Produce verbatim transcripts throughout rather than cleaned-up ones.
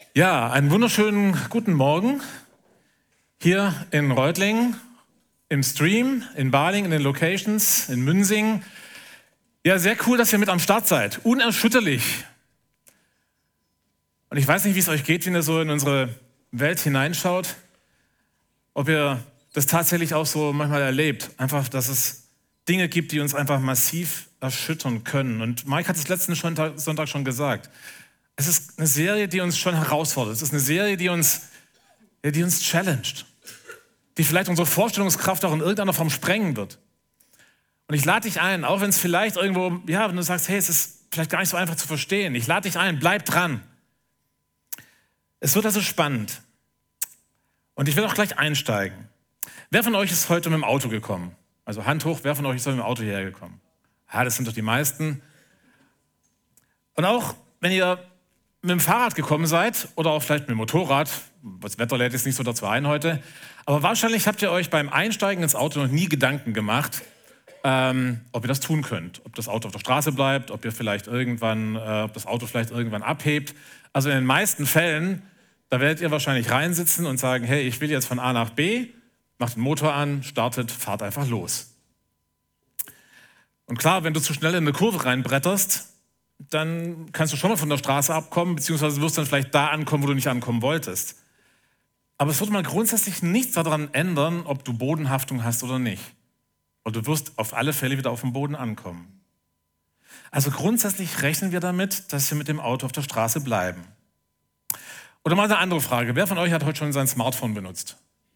Ja, einen wunderschönen guten Morgen hier in Reutlingen, im Stream, in Baling, in den Locations, in Münsing. Ja, sehr cool, dass ihr mit am Start seid. Unerschütterlich. Und ich weiß nicht, wie es euch geht, wenn ihr so in unsere Welt hineinschaut, ob ihr das tatsächlich auch so manchmal erlebt. Einfach, dass es Dinge gibt, die uns einfach massiv erschüttern können. Und Mike hat es letzten Sonntag schon gesagt. Es ist eine Serie, die uns schon herausfordert. Es ist eine Serie, die uns, die uns challenged, die vielleicht unsere Vorstellungskraft auch in irgendeiner Form sprengen wird. Und ich lade dich ein, auch wenn es vielleicht irgendwo, ja, wenn du sagst, hey, es ist vielleicht gar nicht so einfach zu verstehen. Ich lade dich ein, bleib dran. Es wird also spannend. Und ich will auch gleich einsteigen. Wer von euch ist heute mit dem Auto gekommen? Also Hand hoch, wer von euch ist heute mit dem Auto hierher gekommen? Ja, das sind doch die meisten. Und auch wenn ihr mit dem Fahrrad gekommen seid oder auch vielleicht mit dem Motorrad, das Wetter lädt jetzt nicht so dazu ein heute, aber wahrscheinlich habt ihr euch beim Einsteigen ins Auto noch nie Gedanken gemacht, ähm, ob ihr das tun könnt, ob das Auto auf der Straße bleibt, ob ihr vielleicht irgendwann, äh, ob das Auto vielleicht irgendwann abhebt. Also in den meisten Fällen, da werdet ihr wahrscheinlich reinsitzen und sagen, hey, ich will jetzt von A nach B, macht den Motor an, startet, fahrt einfach los. Und klar, wenn du zu schnell in eine Kurve reinbretterst, dann kannst du schon mal von der Straße abkommen, beziehungsweise wirst dann vielleicht da ankommen, wo du nicht ankommen wolltest. Aber es wird mal grundsätzlich nichts daran ändern, ob du Bodenhaftung hast oder nicht. Und du wirst auf alle Fälle wieder auf dem Boden ankommen. Also grundsätzlich rechnen wir damit, dass wir mit dem Auto auf der Straße bleiben. Oder mal eine andere Frage. Wer von euch hat heute schon sein Smartphone benutzt?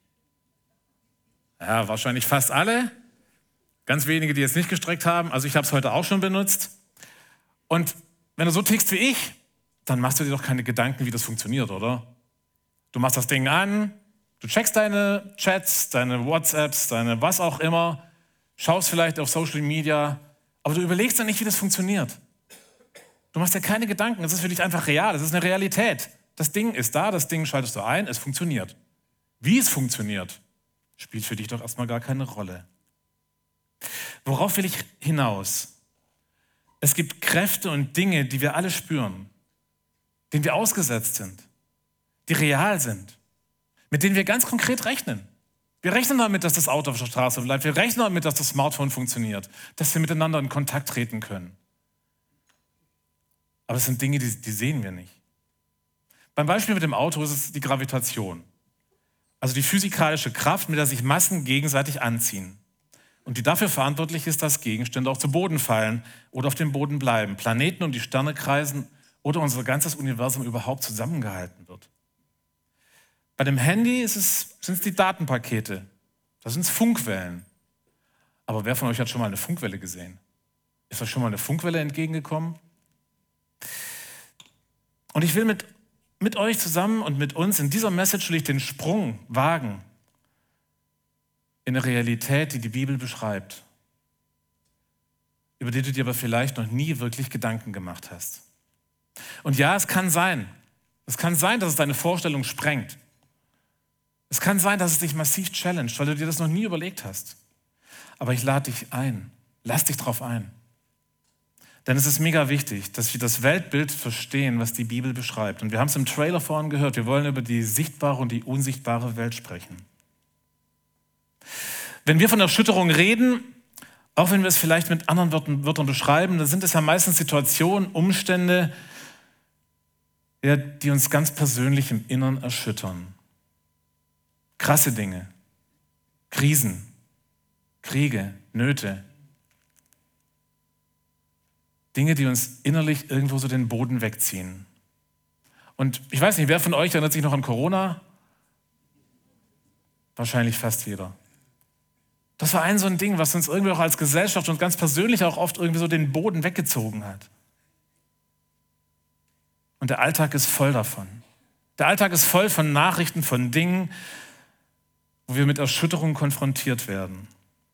Ja, wahrscheinlich fast alle. Ganz wenige, die jetzt nicht gestreckt haben. Also ich habe es heute auch schon benutzt. Und wenn du so tickst wie ich, dann machst du dir doch keine Gedanken, wie das funktioniert, oder? Du machst das Ding an, du checkst deine Chats, deine WhatsApps, deine was auch immer, schaust vielleicht auf Social Media, aber du überlegst dann nicht, wie das funktioniert. Du machst dir keine Gedanken, es ist für dich einfach real, es ist eine Realität. Das Ding ist da, das Ding schaltest du ein, es funktioniert. Wie es funktioniert, spielt für dich doch erstmal gar keine Rolle. Worauf will ich hinaus? Es gibt Kräfte und Dinge, die wir alle spüren, denen wir ausgesetzt sind, die real sind, mit denen wir ganz konkret rechnen. Wir rechnen damit, dass das Auto auf der Straße bleibt. Wir rechnen damit, dass das Smartphone funktioniert, dass wir miteinander in Kontakt treten können. Aber es sind Dinge, die, die sehen wir nicht. Beim Beispiel mit dem Auto ist es die Gravitation, also die physikalische Kraft, mit der sich Massen gegenseitig anziehen. Und die dafür verantwortlich ist, dass Gegenstände auch zu Boden fallen oder auf dem Boden bleiben, Planeten und die Sterne kreisen oder unser ganzes Universum überhaupt zusammengehalten wird. Bei dem Handy ist es, sind es die Datenpakete, das sind Funkwellen. Aber wer von euch hat schon mal eine Funkwelle gesehen? Ist euch schon mal eine Funkwelle entgegengekommen? Und ich will mit, mit euch zusammen und mit uns in dieser Message will ich den Sprung wagen in eine Realität, die die Bibel beschreibt, über die du dir aber vielleicht noch nie wirklich Gedanken gemacht hast. Und ja, es kann sein, es kann sein, dass es deine Vorstellung sprengt. Es kann sein, dass es dich massiv challenged, weil du dir das noch nie überlegt hast. Aber ich lade dich ein, lass dich drauf ein. Denn es ist mega wichtig, dass wir das Weltbild verstehen, was die Bibel beschreibt. Und wir haben es im Trailer vorhin gehört, wir wollen über die sichtbare und die unsichtbare Welt sprechen. Wenn wir von Erschütterung reden, auch wenn wir es vielleicht mit anderen Wörtern, Wörtern beschreiben, dann sind es ja meistens Situationen, Umstände, ja, die uns ganz persönlich im Innern erschüttern. Krasse Dinge, Krisen, Kriege, Nöte. Dinge, die uns innerlich irgendwo so den Boden wegziehen. Und ich weiß nicht, wer von euch erinnert sich noch an Corona? Wahrscheinlich fast jeder. Das war ein so ein Ding, was uns irgendwie auch als Gesellschaft und ganz persönlich auch oft irgendwie so den Boden weggezogen hat. Und der Alltag ist voll davon. Der Alltag ist voll von Nachrichten, von Dingen, wo wir mit Erschütterung konfrontiert werden.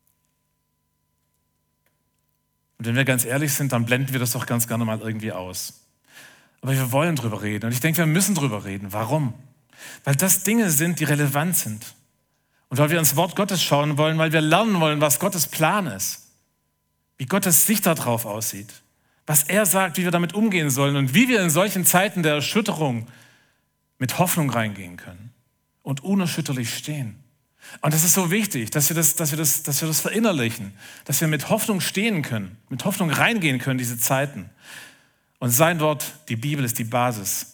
Und wenn wir ganz ehrlich sind, dann blenden wir das doch ganz gerne mal irgendwie aus. Aber wir wollen drüber reden. Und ich denke, wir müssen drüber reden. Warum? Weil das Dinge sind, die relevant sind. Und weil wir ins Wort Gottes schauen wollen, weil wir lernen wollen, was Gottes Plan ist, wie Gottes Sicht darauf aussieht, was er sagt, wie wir damit umgehen sollen und wie wir in solchen Zeiten der Erschütterung mit Hoffnung reingehen können und unerschütterlich stehen. Und das ist so wichtig, dass wir das, dass wir das, dass wir das verinnerlichen, dass wir mit Hoffnung stehen können, mit Hoffnung reingehen können, diese Zeiten. Und sein Wort, die Bibel, ist die Basis.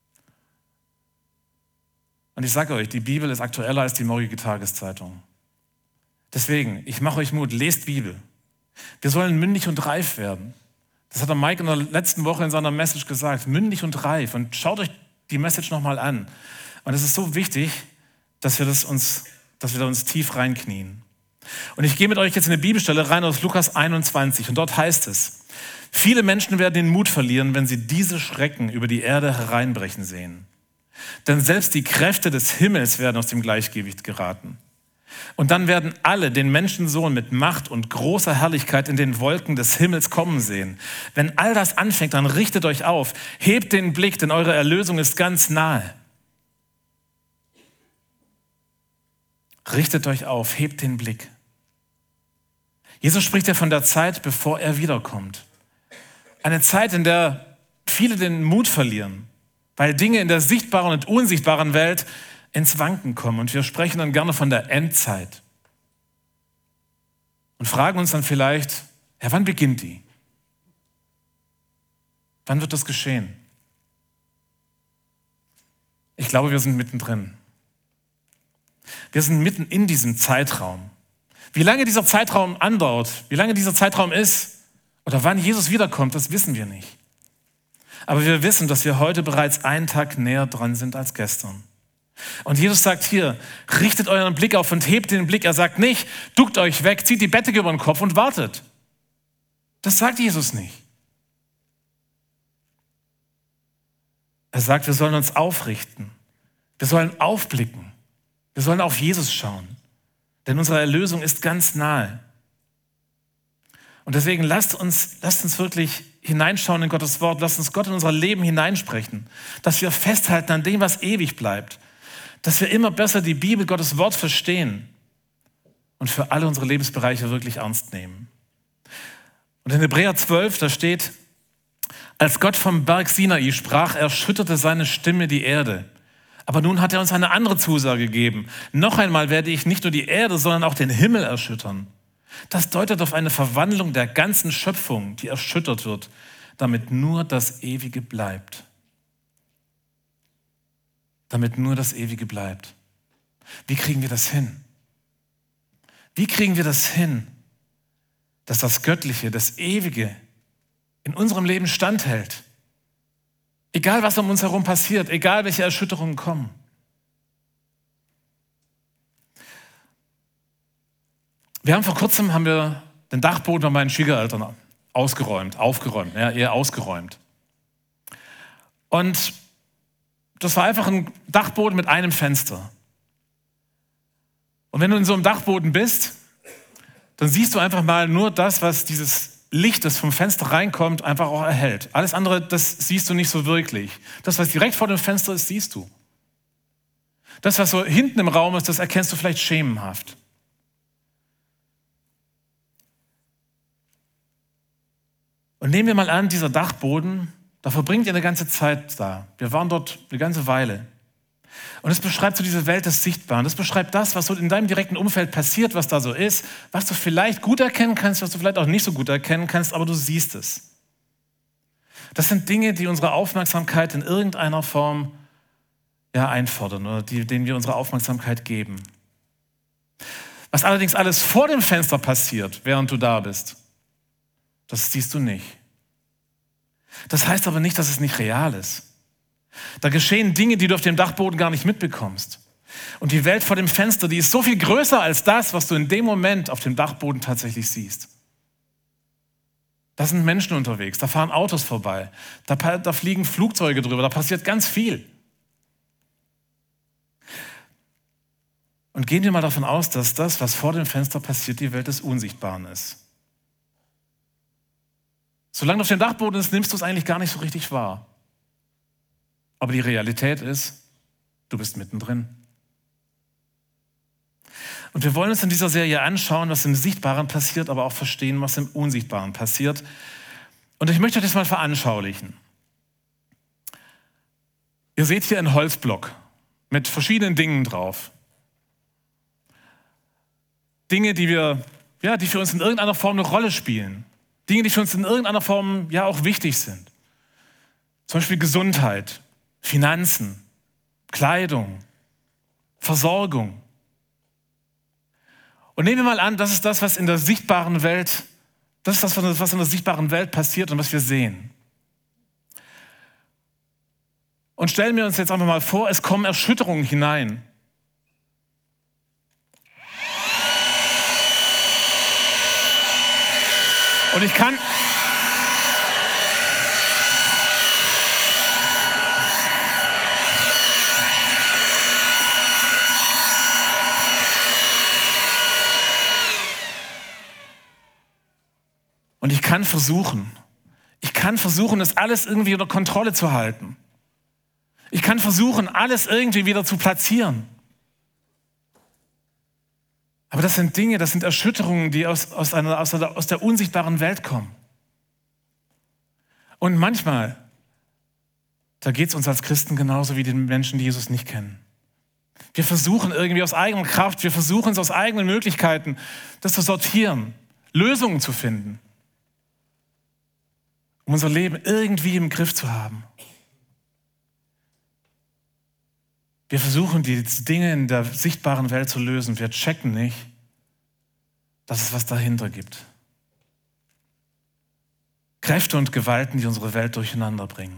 Und ich sage euch, die Bibel ist aktueller als die morgige Tageszeitung. Deswegen, ich mache euch Mut, lest Bibel. Wir sollen mündig und reif werden. Das hat der Mike in der letzten Woche in seiner Message gesagt, mündig und reif. Und schaut euch die Message nochmal an. Und es ist so wichtig, dass wir, das uns, dass wir da uns tief reinknien. Und ich gehe mit euch jetzt in eine Bibelstelle rein aus Lukas einundzwanzig. Und dort heißt es, viele Menschen werden den Mut verlieren, wenn sie diese Schrecken über die Erde hereinbrechen sehen. Denn selbst die Kräfte des Himmels werden aus dem Gleichgewicht geraten. Und dann werden alle den Menschensohn mit Macht und großer Herrlichkeit in den Wolken des Himmels kommen sehen. Wenn all das anfängt, dann richtet euch auf, hebt den Blick, denn eure Erlösung ist ganz nahe. Richtet euch auf, hebt den Blick. Jesus spricht ja von der Zeit, bevor er wiederkommt. Eine Zeit, in der viele den Mut verlieren, weil Dinge in der sichtbaren und unsichtbaren Welt ins Wanken kommen. Und wir sprechen dann gerne von der Endzeit. Und fragen uns dann vielleicht, ja, wann beginnt die? Wann wird das geschehen? Ich glaube, wir sind mittendrin. Wir sind mitten in diesem Zeitraum. Wie lange dieser Zeitraum andauert, wie lange dieser Zeitraum ist oder wann Jesus wiederkommt, das wissen wir nicht. Aber wir wissen, dass wir heute bereits einen Tag näher dran sind als gestern. Und Jesus sagt hier, richtet euren Blick auf und hebt den Blick. Er sagt nicht, duckt euch weg, zieht die Bettdecke über den Kopf und wartet. Das sagt Jesus nicht. Er sagt, wir sollen uns aufrichten. Wir sollen aufblicken. Wir sollen auf Jesus schauen. Denn unsere Erlösung ist ganz nahe. Und deswegen lasst uns, lasst uns wirklich hineinschauen in Gottes Wort. Lasst uns Gott in unser Leben hineinsprechen. Dass wir festhalten an dem, was ewig bleibt. Dass wir immer besser die Bibel, Gottes Wort verstehen und für alle unsere Lebensbereiche wirklich ernst nehmen. Und in Hebräer zwölf, da steht, als Gott vom Berg Sinai sprach, erschütterte seine Stimme die Erde. Aber nun hat er uns eine andere Zusage gegeben. Noch einmal werde ich nicht nur die Erde, sondern auch den Himmel erschüttern. Das deutet auf eine Verwandlung der ganzen Schöpfung, die erschüttert wird, damit nur das Ewige bleibt. Damit nur das Ewige bleibt. Wie kriegen wir das hin? Wie kriegen wir das hin, dass das Göttliche, das Ewige in unserem Leben standhält? Egal, was um uns herum passiert, egal, welche Erschütterungen kommen. Wir haben vor kurzem haben wir den Dachboden bei meinen Schwiegereltern ausgeräumt, aufgeräumt, ja, eher ausgeräumt. Und das war einfach ein Dachboden mit einem Fenster. Und wenn du in so einem Dachboden bist, dann siehst du einfach mal nur das, was dieses Licht, das vom Fenster reinkommt, einfach auch erhält. Alles andere, das siehst du nicht so wirklich. Das, was direkt vor dem Fenster ist, siehst du. Das, was so hinten im Raum ist, das erkennst du vielleicht schemenhaft. Und nehmen wir mal an, dieser Dachboden, da verbringt ihr eine ganze Zeit da. Wir waren dort eine ganze Weile. Und es beschreibt so diese Welt des Sichtbaren. Das beschreibt das, was so in deinem direkten Umfeld passiert, was da so ist, was du vielleicht gut erkennen kannst, was du vielleicht auch nicht so gut erkennen kannst, aber du siehst es. Das sind Dinge, die unsere Aufmerksamkeit in irgendeiner Form ja, einfordern oder die, denen wir unsere Aufmerksamkeit geben. Was allerdings alles vor dem Fenster passiert, während du da bist, das siehst du nicht. Das heißt aber nicht, dass es nicht real ist. Da geschehen Dinge, die du auf dem Dachboden gar nicht mitbekommst. Und die Welt vor dem Fenster, die ist so viel größer als das, was du in dem Moment auf dem Dachboden tatsächlich siehst. Da sind Menschen unterwegs, da fahren Autos vorbei, da, da fliegen Flugzeuge drüber, da passiert ganz viel. Und gehen wir mal davon aus, dass das, was vor dem Fenster passiert, die Welt des Unsichtbaren ist. Solange du auf dem Dachboden bist, nimmst du es eigentlich gar nicht so richtig wahr. Aber die Realität ist, du bist mittendrin. Und wir wollen uns in dieser Serie anschauen, was im Sichtbaren passiert, aber auch verstehen, was im Unsichtbaren passiert. Und ich möchte euch das mal veranschaulichen. Ihr seht hier einen Holzblock mit verschiedenen Dingen drauf. Dinge, die wir, ja, die für uns in irgendeiner Form eine Rolle spielen. Dinge, die für uns in irgendeiner Form ja auch wichtig sind. Zum Beispiel Gesundheit, Finanzen, Kleidung, Versorgung. Und nehmen wir mal an, das ist das, was in der sichtbaren Welt, das ist das, was in der sichtbaren Welt passiert und was wir sehen. Und stellen wir uns jetzt einfach mal vor, es kommen Erschütterungen hinein. Und ich kann... Und ich kann versuchen, ich kann versuchen, das alles irgendwie unter Kontrolle zu halten. Ich kann versuchen, alles irgendwie wieder zu platzieren. Aber das sind Dinge, das sind Erschütterungen, die aus, aus, einer, aus, einer, aus der unsichtbaren Welt kommen. Und manchmal, da geht es uns als Christen genauso wie den Menschen, die Jesus nicht kennen. Wir versuchen irgendwie aus eigener Kraft, wir versuchen es aus eigenen Möglichkeiten, das zu sortieren, Lösungen zu finden, um unser Leben irgendwie im Griff zu haben. Wir versuchen, die Dinge in der sichtbaren Welt zu lösen. Wir checken nicht, dass es was dahinter gibt. Kräfte und Gewalten, die unsere Welt durcheinander bringen.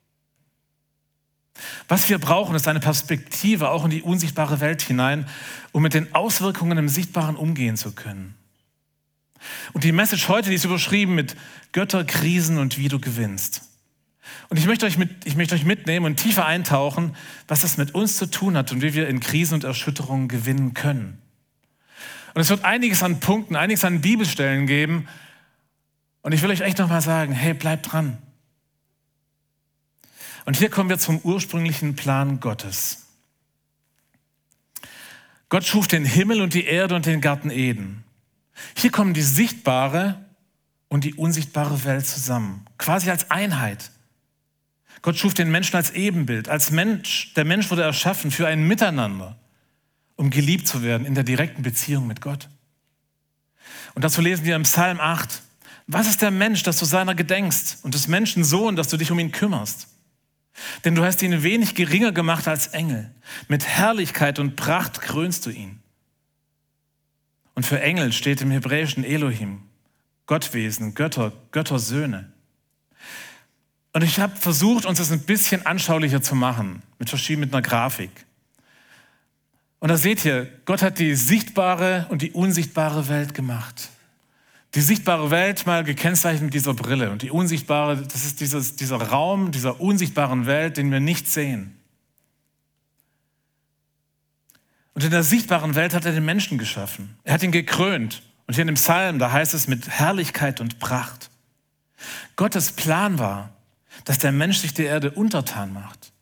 Was wir brauchen, ist eine Perspektive auch in die unsichtbare Welt hinein, um mit den Auswirkungen im Sichtbaren umgehen zu können. Und die Message heute, die ist überschrieben mit Götter, Krisen und wie du gewinnst. Und ich möchte euch mit, ich möchte euch mitnehmen und tiefer eintauchen, was das mit uns zu tun hat und wie wir in Krisen und Erschütterungen gewinnen können. Und es wird einiges an Punkten, einiges an Bibelstellen geben. Und ich will euch echt nochmal sagen, hey, bleibt dran. Und hier kommen wir zum ursprünglichen Plan Gottes. Gott schuf den Himmel und die Erde und den Garten Eden. Hier kommen die sichtbare und die unsichtbare Welt zusammen, quasi als Einheit. Gott schuf den Menschen als Ebenbild, als Mensch. Der Mensch wurde erschaffen für ein Miteinander, um geliebt zu werden in der direkten Beziehung mit Gott. Und dazu lesen wir im Psalm acht, was ist der Mensch, dass du seiner gedenkst und des Menschen Sohn, dass du dich um ihn kümmerst? Denn du hast ihn wenig geringer gemacht als Engel. Mit Herrlichkeit und Pracht krönst du ihn. Und für Engel steht im Hebräischen Elohim, Gottwesen, Götter, Göttersöhne. Und ich habe versucht, uns das ein bisschen anschaulicher zu machen, mit verschiedenen, mit einer Grafik. Und da seht ihr, Gott hat die sichtbare und die unsichtbare Welt gemacht. Die sichtbare Welt mal gekennzeichnet mit dieser Brille und die unsichtbare, das ist dieses, dieser Raum dieser unsichtbaren Welt, den wir nicht sehen. Und in der sichtbaren Welt hat er den Menschen geschaffen. Er hat ihn gekrönt. Und hier in dem Psalm, da heißt es mit Herrlichkeit und Pracht. Gottes Plan war, dass der Mensch sich der Erde untertan macht.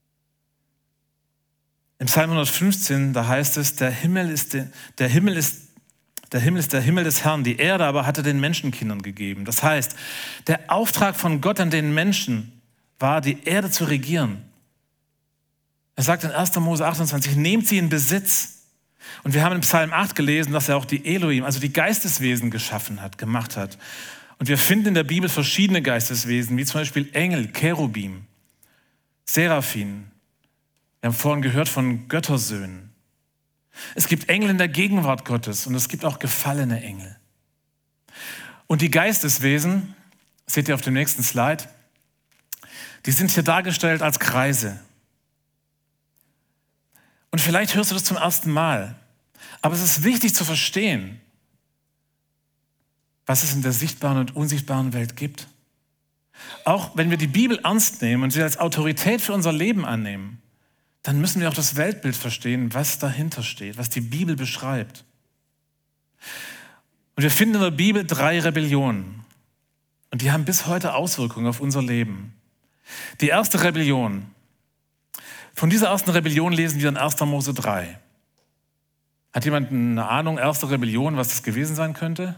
Im Psalm hundertfünfzehn, da heißt es, der Himmel ist der, der Himmel ist der Himmel ist der Himmel des Herrn, die Erde aber hat er den Menschenkindern gegeben. Das heißt, der Auftrag von Gott an den Menschen war, die Erde zu regieren. Er sagt in erster Mose achtundzwanzig, nehmt sie in Besitz. Und wir haben in Psalm acht gelesen, dass er auch die Elohim, also die Geisteswesen geschaffen hat, gemacht hat. Und wir finden in der Bibel verschiedene Geisteswesen, wie zum Beispiel Engel, Cherubim, Seraphim. Wir haben vorhin gehört von Göttersöhnen. Es gibt Engel in der Gegenwart Gottes und es gibt auch gefallene Engel. Und die Geisteswesen, seht ihr auf dem nächsten Slide, die sind hier dargestellt als Kreise. Und vielleicht hörst du das zum ersten Mal, aber es ist wichtig zu verstehen, was es in der sichtbaren und unsichtbaren Welt gibt. Auch wenn wir die Bibel ernst nehmen und sie als Autorität für unser Leben annehmen, dann müssen wir auch das Weltbild verstehen, was dahinter steht, was die Bibel beschreibt. Und wir finden in der Bibel drei Rebellionen. Und die haben bis heute Auswirkungen auf unser Leben. Die erste Rebellion. Von dieser ersten Rebellion lesen wir in erster Mose drei. Hat jemand eine Ahnung, erste Rebellion, was das gewesen sein könnte?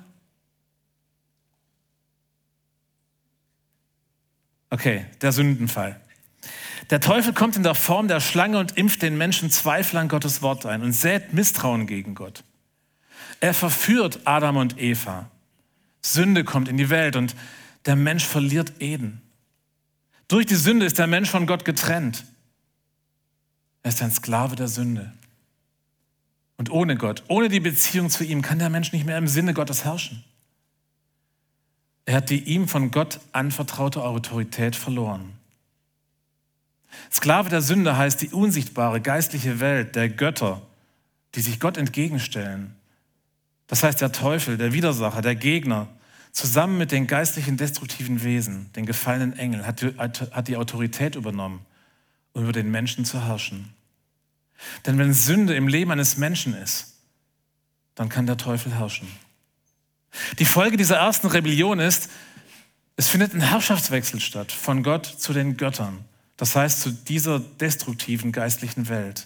Okay, der Sündenfall. Der Teufel kommt in der Form der Schlange und impft den Menschen Zweifel an Gottes Wort ein und sät Misstrauen gegen Gott. Er verführt Adam und Eva. Sünde kommt in die Welt und der Mensch verliert Eden. Durch die Sünde ist der Mensch von Gott getrennt. Er ist ein Sklave der Sünde. Und ohne Gott, ohne die Beziehung zu ihm, kann der Mensch nicht mehr im Sinne Gottes herrschen. Er hat die ihm von Gott anvertraute Autorität verloren. Sklave der Sünde heißt die unsichtbare geistliche Welt der Götter, die sich Gott entgegenstellen. Das heißt, der Teufel, der Widersacher, der Gegner, zusammen mit den geistlichen destruktiven Wesen, den gefallenen Engeln, hat die, hat die Autorität übernommen, um über den Menschen zu herrschen. Denn wenn Sünde im Leben eines Menschen ist, dann kann der Teufel herrschen. Die Folge dieser ersten Rebellion ist, es findet ein Herrschaftswechsel statt von Gott zu den Göttern. Das heißt, zu dieser destruktiven geistlichen Welt.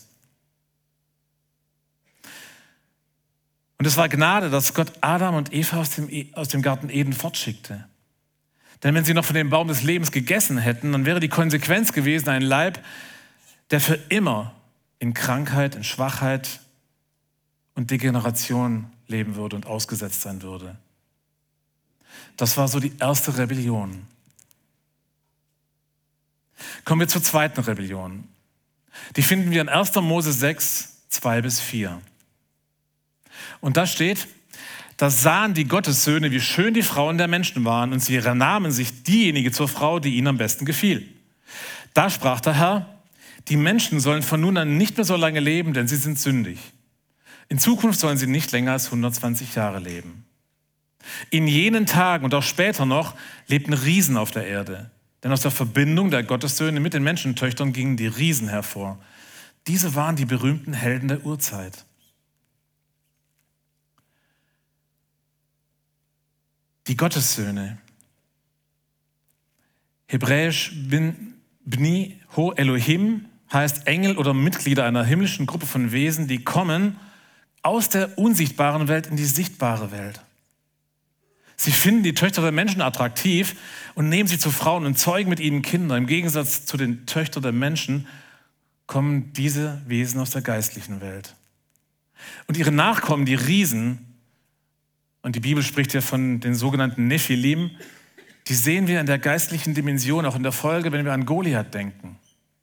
Und es war Gnade, dass Gott Adam und Eva aus dem, aus dem Garten Eden fortschickte. Denn wenn sie noch von dem Baum des Lebens gegessen hätten, dann wäre die Konsequenz gewesen, ein Leib, der für immer in Krankheit, in Schwachheit und Degeneration leben würde und ausgesetzt sein würde. Das war so die erste Rebellion. Kommen wir zur zweiten Rebellion. Die finden wir in erster Mose sechs, zwei bis vier. Und da steht, da sahen die Gottessöhne, wie schön die Frauen der Menschen waren, und sie nahmen sich diejenige zur Frau, die ihnen am besten gefiel. Da sprach der Herr, die Menschen sollen von nun an nicht mehr so lange leben, denn sie sind sündig. In Zukunft sollen sie nicht länger als hundertzwanzig Jahre leben. In jenen Tagen und auch später noch lebten Riesen auf der Erde. Denn aus der Verbindung der Gottessöhne mit den Menschentöchtern gingen die Riesen hervor. Diese waren die berühmten Helden der Urzeit. Die Gottessöhne. Hebräisch bin, Bni Ho Elohim heißt Engel oder Mitglieder einer himmlischen Gruppe von Wesen, die kommen aus der unsichtbaren Welt in die sichtbare Welt. Sie finden die Töchter der Menschen attraktiv und nehmen sie zu Frauen und zeugen mit ihnen Kinder. Im Gegensatz zu den Töchtern der Menschen kommen diese Wesen aus der geistlichen Welt. Und ihre Nachkommen, die Riesen, und die Bibel spricht ja von den sogenannten Nephilim, die sehen wir in der geistlichen Dimension, auch in der Folge, wenn wir an Goliath denken.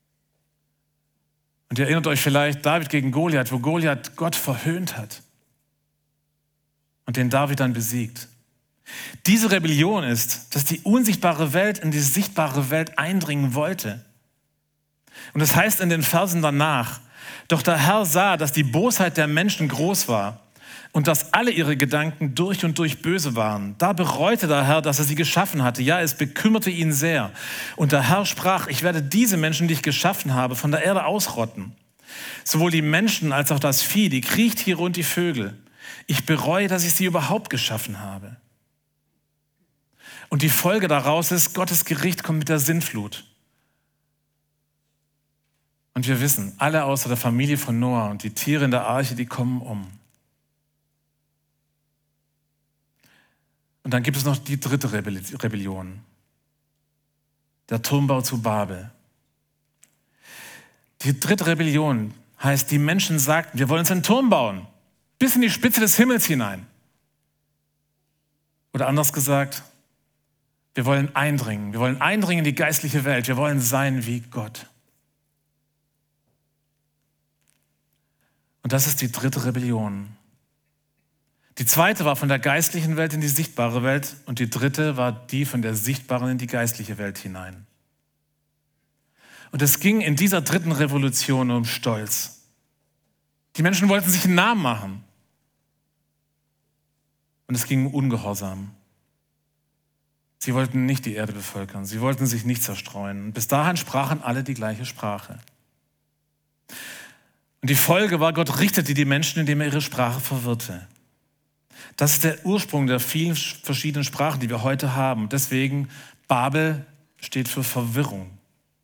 Und ihr erinnert euch vielleicht David gegen Goliath, wo Goliath Gott verhöhnt hat und den David dann besiegt. Diese Rebellion ist, dass die unsichtbare Welt in die sichtbare Welt eindringen wollte. Und das heißt in den Versen danach, doch der Herr sah, dass die Bosheit der Menschen groß war und dass alle ihre Gedanken durch und durch böse waren. Da bereute der Herr, dass er sie geschaffen hatte. Ja, es bekümmerte ihn sehr. Und der Herr sprach, ich werde diese Menschen, die ich geschaffen habe, von der Erde ausrotten. Sowohl die Menschen als auch das Vieh, die Kriechtiere und die Vögel. Ich bereue, dass ich sie überhaupt geschaffen habe. Und die Folge daraus ist, Gottes Gericht kommt mit der Sintflut. Und wir wissen, alle außer der Familie von Noah und die Tiere in der Arche, die kommen um. Und dann gibt es noch die dritte Rebellion. Der Turmbau zu Babel. Die dritte Rebellion heißt, die Menschen sagten, wir wollen uns einen Turm bauen, bis in die Spitze des Himmels hinein. Oder anders gesagt, wir wollen eindringen. Wir wollen eindringen in die geistliche Welt. Wir wollen sein wie Gott. Und das ist die dritte Rebellion. Die zweite war von der geistlichen Welt in die sichtbare Welt und die dritte war die von der sichtbaren in die geistliche Welt hinein. Und es ging in dieser dritten Revolution um Stolz. Die Menschen wollten sich einen Namen machen. Und es ging um Ungehorsam. Sie wollten nicht die Erde bevölkern, sie wollten sich nicht zerstreuen. Und bis dahin sprachen alle die gleiche Sprache. Und die Folge war, Gott richtete die Menschen, indem er ihre Sprache verwirrte. Das ist der Ursprung der vielen verschiedenen Sprachen, die wir heute haben. Deswegen, Babel steht für Verwirrung.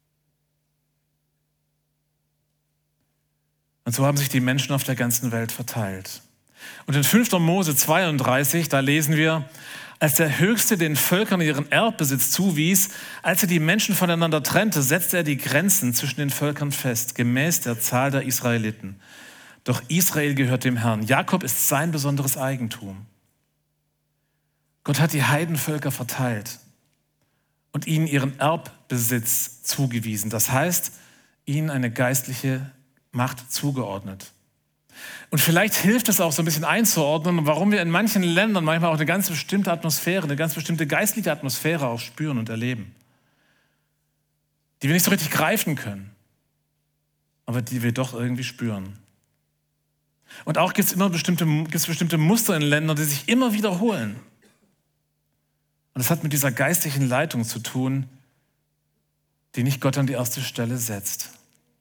Und so haben sich die Menschen auf der ganzen Welt verteilt. Und in fünfter Mose zweiunddreißig, da lesen wir, Als der Höchste den Völkern ihren Erbbesitz zuwies, als er die Menschen voneinander trennte, setzte er die Grenzen zwischen den Völkern fest, gemäß der Zahl der Israeliten. Doch Israel gehört dem Herrn. Jakob ist sein besonderes Eigentum. Gott hat die Heidenvölker verteilt und ihnen ihren Erbbesitz zugewiesen. Das heißt, ihnen eine geistliche Macht zugeordnet. Und vielleicht hilft es auch so ein bisschen einzuordnen, warum wir in manchen Ländern manchmal auch eine ganz bestimmte Atmosphäre, eine ganz bestimmte geistliche Atmosphäre auch spüren und erleben, die wir nicht so richtig greifen können, aber die wir doch irgendwie spüren. Und auch gibt es immer bestimmte, gibt's bestimmte Muster in Ländern, die sich immer wiederholen. Und es hat mit dieser geistlichen Leitung zu tun, die nicht Gott an die erste Stelle setzt.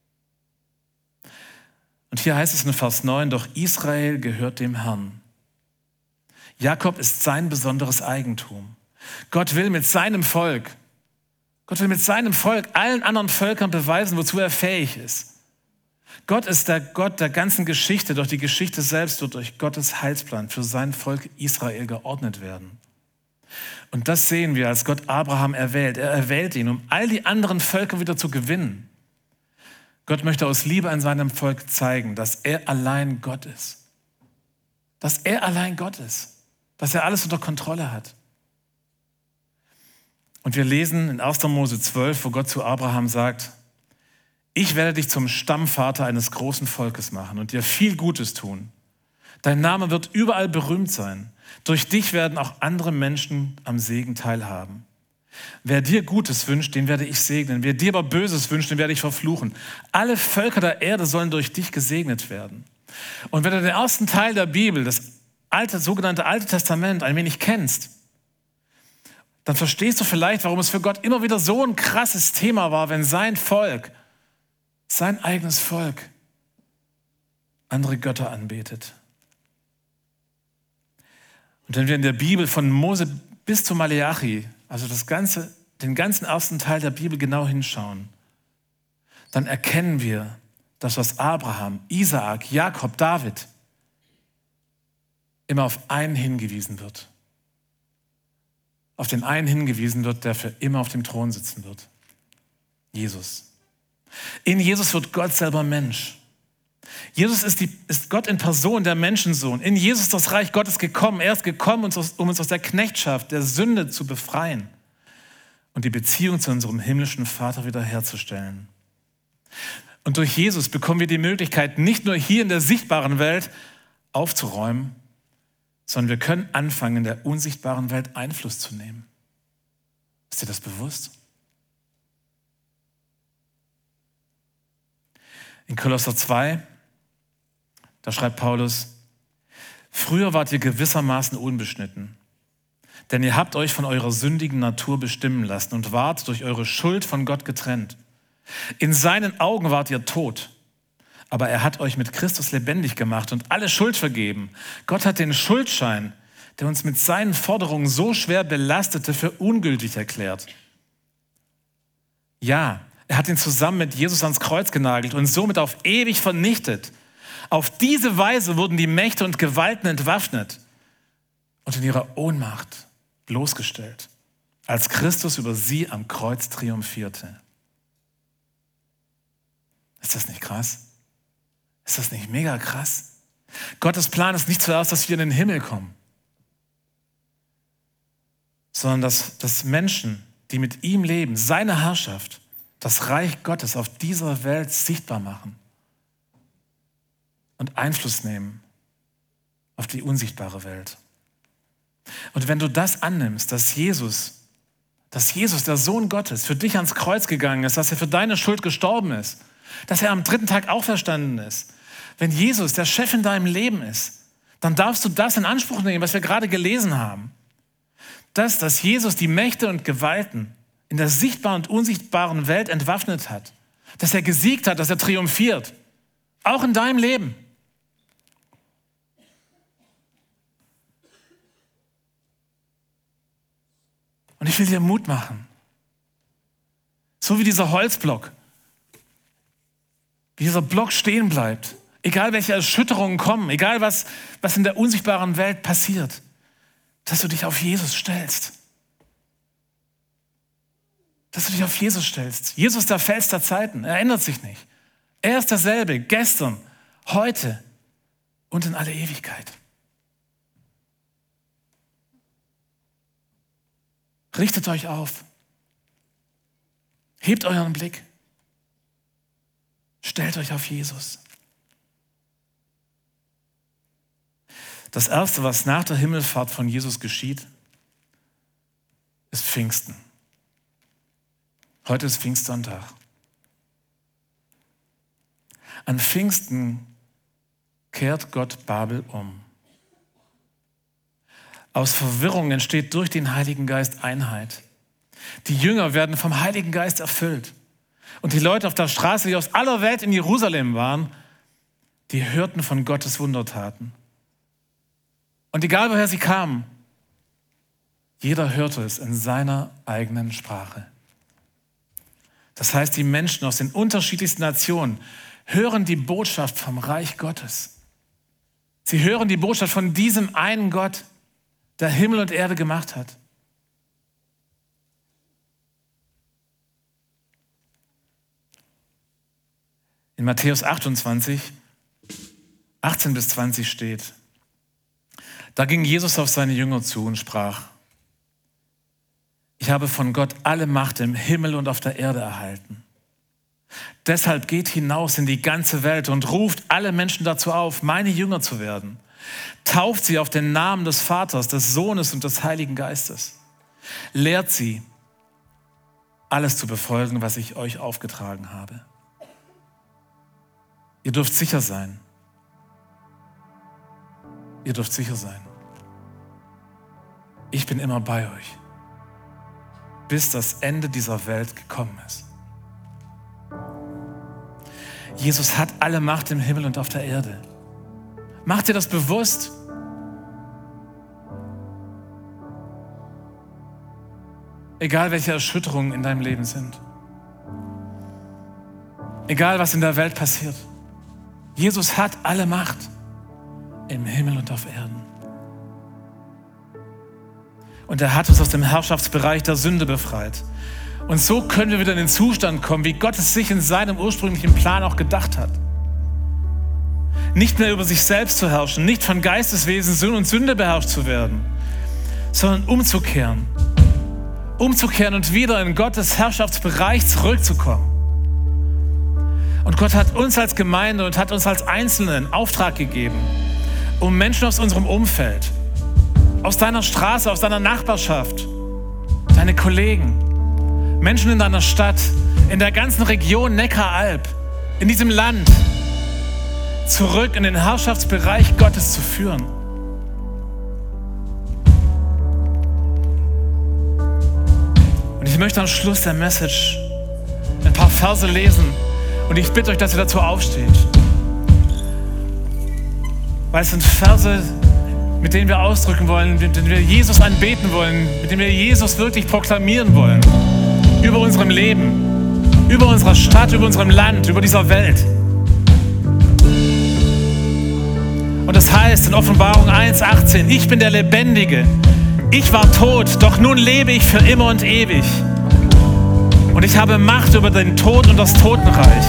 Und hier heißt es in Vers neun, doch Israel gehört dem Herrn. Jakob ist sein besonderes Eigentum. Gott will mit seinem Volk, Gott will mit seinem Volk allen anderen Völkern beweisen, wozu er fähig ist. Gott ist der Gott der ganzen Geschichte, doch die Geschichte selbst wird durch Gottes Heilsplan für sein Volk Israel geordnet werden. Und das sehen wir, als Gott Abraham erwählt. Er erwählt ihn, um all die anderen Völker wieder zu gewinnen. Gott möchte aus Liebe an seinem Volk zeigen, dass er allein Gott ist. Dass er allein Gott ist. Dass er alles unter Kontrolle hat. Und wir lesen in erster Mose zwölf, wo Gott zu Abraham sagt, ich werde dich zum Stammvater eines großen Volkes machen und dir viel Gutes tun. Dein Name wird überall berühmt sein. Durch dich werden auch andere Menschen am Segen teilhaben. Wer dir Gutes wünscht, den werde ich segnen. Wer dir aber Böses wünscht, den werde ich verfluchen. Alle Völker der Erde sollen durch dich gesegnet werden. Und wenn du den ersten Teil der Bibel, das alte, sogenannte Alte Testament, ein wenig kennst, dann verstehst du vielleicht, warum es für Gott immer wieder so ein krasses Thema war, wenn sein Volk, sein eigenes Volk, andere Götter anbetet. Und wenn wir in der Bibel von Mose bis zu Maleachi, also das ganze, den ganzen ersten Teil der Bibel genau hinschauen, dann erkennen wir, dass was Abraham, Isaak, Jakob, David immer auf einen hingewiesen wird. Auf den einen hingewiesen wird, der für immer auf dem Thron sitzen wird. Jesus. In Jesus wird Gott selber Mensch. Jesus ist, die, ist Gott in Person, der Menschensohn. In Jesus ist das Reich Gottes gekommen. Er ist gekommen, um uns aus der Knechtschaft, der Sünde zu befreien und die Beziehung zu unserem himmlischen Vater wiederherzustellen. Und durch Jesus bekommen wir die Möglichkeit, nicht nur hier in der sichtbaren Welt aufzuräumen, sondern wir können anfangen, in der unsichtbaren Welt Einfluss zu nehmen. Ist dir das bewusst? In Kolosser zwei, da schreibt Paulus, früher wart ihr gewissermaßen unbeschnitten, denn ihr habt euch von eurer sündigen Natur bestimmen lassen und wart durch eure Schuld von Gott getrennt. In seinen Augen wart ihr tot, aber er hat euch mit Christus lebendig gemacht und alle Schuld vergeben. Gott hat den Schuldschein, der uns mit seinen Forderungen so schwer belastete, für ungültig erklärt. Ja, er hat ihn zusammen mit Jesus ans Kreuz genagelt und somit auf ewig vernichtet. Auf diese Weise wurden die Mächte und Gewalten entwaffnet und in ihrer Ohnmacht bloßgestellt, als Christus über sie am Kreuz triumphierte. Ist das nicht krass? Ist das nicht mega krass? Gottes Plan ist nicht zuerst, dass wir in den Himmel kommen, sondern dass, dass Menschen, die mit ihm leben, seine Herrschaft, das Reich Gottes auf dieser Welt sichtbar machen und Einfluss nehmen auf die unsichtbare Welt. Und wenn du das annimmst, dass Jesus, dass Jesus, der Sohn Gottes, für dich ans Kreuz gegangen ist, dass er für deine Schuld gestorben ist, dass er am dritten Tag auferstanden ist, wenn Jesus der Chef in deinem Leben ist, dann darfst du das in Anspruch nehmen, was wir gerade gelesen haben. Das, dass Jesus die Mächte und Gewalten in der sichtbaren und unsichtbaren Welt entwaffnet hat, dass er gesiegt hat, dass er triumphiert, auch in deinem Leben. Und ich will dir Mut machen. So wie dieser Holzblock, wie dieser Block stehen bleibt, egal welche Erschütterungen kommen, egal was, was in der unsichtbaren Welt passiert. dass du dich auf Jesus stellst. Dass du dich auf Jesus stellst. Jesus, der Fels der Zeiten, er ändert sich nicht. Er ist derselbe, gestern, heute und in alle Ewigkeit. Richtet euch auf. Hebt euren Blick. Stellt euch auf Jesus. Das Erste, was nach der Himmelfahrt von Jesus geschieht, ist Pfingsten. Heute ist Pfingstsonntag. An Pfingsten kehrt Gott Babel um. Aus Verwirrung entsteht durch den Heiligen Geist Einheit. Die Jünger werden vom Heiligen Geist erfüllt. Und die Leute auf der Straße, die aus aller Welt in Jerusalem waren, die hörten von Gottes Wundertaten. Und egal woher sie kamen, jeder hörte es in seiner eigenen Sprache. Das heißt, die Menschen aus den unterschiedlichsten Nationen hören die Botschaft vom Reich Gottes. Sie hören die Botschaft von diesem einen Gott, der Himmel und Erde gemacht hat. In Matthäus achtundzwanzig, achtzehn bis zwanzig steht: Da ging Jesus auf seine Jünger zu und sprach: Ich habe von Gott alle Macht im Himmel und auf der Erde erhalten. Deshalb geht hinaus in die ganze Welt und ruft alle Menschen dazu auf, meine Jünger zu werden. Tauft sie auf den Namen des Vaters, des Sohnes und des Heiligen Geistes. Lehrt sie, alles zu befolgen, was ich euch aufgetragen habe. Ihr dürft sicher sein. Ihr dürft sicher sein. Ich bin immer bei euch, bis das Ende dieser Welt gekommen ist. Jesus hat alle Macht im Himmel und auf der Erde. Macht dir das bewusst? Egal welche Erschütterungen in deinem Leben sind. Egal was in der Welt passiert. Jesus hat alle Macht im Himmel und auf Erden. Und er hat uns aus dem Herrschaftsbereich der Sünde befreit. Und so können wir wieder in den Zustand kommen, wie Gott es sich in seinem ursprünglichen Plan auch gedacht hat. Nicht mehr über sich selbst zu herrschen, nicht von Geisteswesen Sünde und Sünde beherrscht zu werden, sondern umzukehren. Umzukehren und wieder in Gottes Herrschaftsbereich zurückzukommen. Und Gott hat uns als Gemeinde und hat uns als Einzelne einen Auftrag gegeben, um Menschen aus unserem Umfeld, aus deiner Straße, aus deiner Nachbarschaft, deine Kollegen, Menschen in deiner Stadt, in der ganzen Region Neckaralb, in diesem Land, zurück in den Herrschaftsbereich Gottes zu führen. Und ich möchte am Schluss der Message ein paar Verse lesen und ich bitte euch, dass ihr dazu aufsteht. Weil es sind Verse, mit denen wir ausdrücken wollen, mit denen wir Jesus anbeten wollen, mit denen wir Jesus wirklich proklamieren wollen. Über unserem Leben, über unserer Stadt, über unserem Land, über dieser Welt. Und das heißt in Offenbarung eins, achtzehn, ich bin der Lebendige. Ich war tot, doch nun lebe ich für immer und ewig. Und ich habe Macht über den Tod und das Totenreich.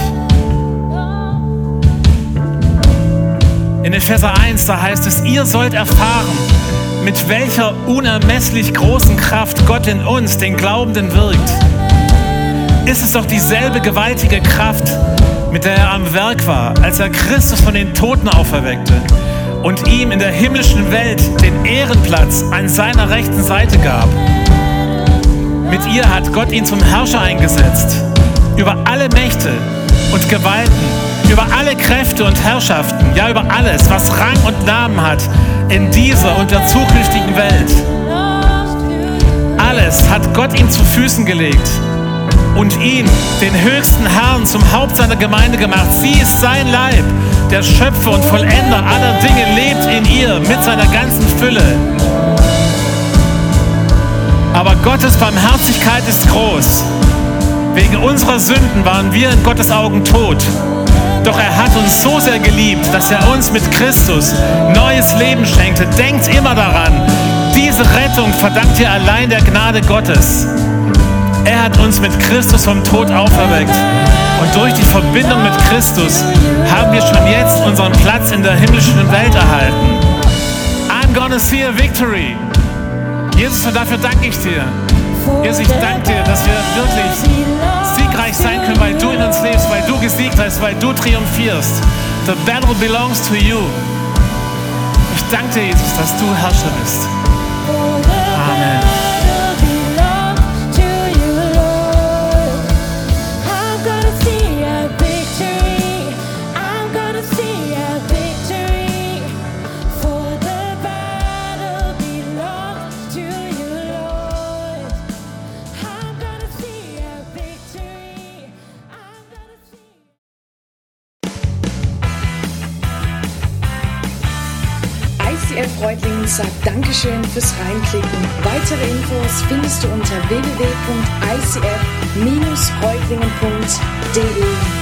In Epheser eins, da heißt es, ihr sollt erfahren, mit welcher unermesslich großen Kraft Gott in uns, den Glaubenden, wirkt. Ist es doch dieselbe gewaltige Kraft, mit der er am Werk war, als er Christus von den Toten auferweckte und ihm in der himmlischen Welt den Ehrenplatz an seiner rechten Seite gab. Mit ihr hat Gott ihn zum Herrscher eingesetzt, über alle Mächte und Gewalten, über alle Kräfte und Herrschaften, ja über alles, was Rang und Namen hat in dieser und der zukünftigen Welt. Alles hat Gott ihm zu Füßen gelegt und ihn, den höchsten Herrn, zum Haupt seiner Gemeinde gemacht. Sie ist sein Leib, der Schöpfer und Vollender aller Dinge lebt in ihr mit seiner ganzen Fülle. Aber Gottes Barmherzigkeit ist groß. Wegen unserer Sünden waren wir in Gottes Augen tot. Doch er hat uns so sehr geliebt, dass er uns mit Christus neues Leben schenkte. Denkt immer daran, diese Diese Rettung verdankt ihr allein der Gnade Gottes. Er hat uns mit Christus vom Tod auferweckt. Und durch die Verbindung mit Christus haben wir schon jetzt unseren Platz in der himmlischen Welt erhalten. I'm gonna see a victory. Jesus, und dafür danke ich dir. Jesus, ich danke dir, dass wir wirklich siegreich sein können, weil du in uns lebst, weil du gesiegt hast, weil du triumphierst. The battle belongs to you. Ich danke dir, Jesus, dass du Herrscher bist. Amen. I C F Reutlingen sagt Dankeschön fürs Reinklicken. Weitere Infos findest du unter w w w punkt i c f Bindestrich reutlingen punkt d e.